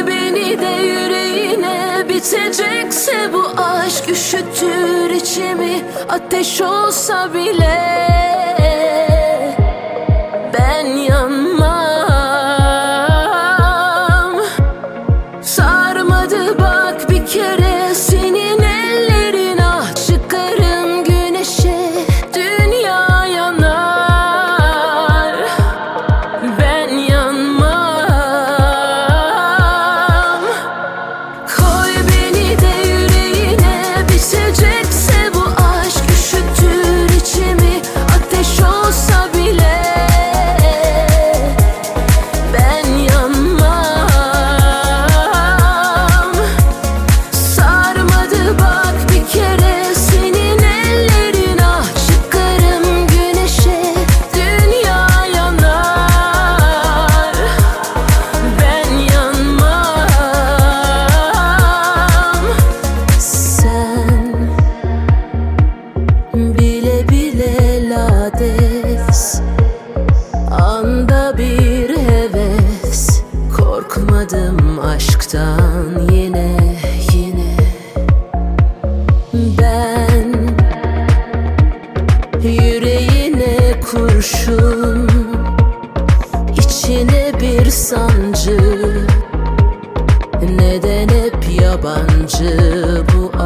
beni de yüreğine, bitecekse bu aşk üşütür içimi. Ateş olsa bile ben yanmam. Sarmadı bak bir kere senin ellerin, ah çıkarım güneşe, dünya yanar. Ben yanmam. Koy beni de yüreğine, bitecekse bu aşk üşütür içimi. Ateş olsa bile ben yanmam. Sarmadı bak bir kere senin ellerin, ah çıkarım güneşe, dünya yanar. Ben yanmam. Sen bile bile lades, anda bir heves. Korkmadım aşktan yine. Ben yüreğine kurşun, içine bir sancı. Neden hep yabancı bu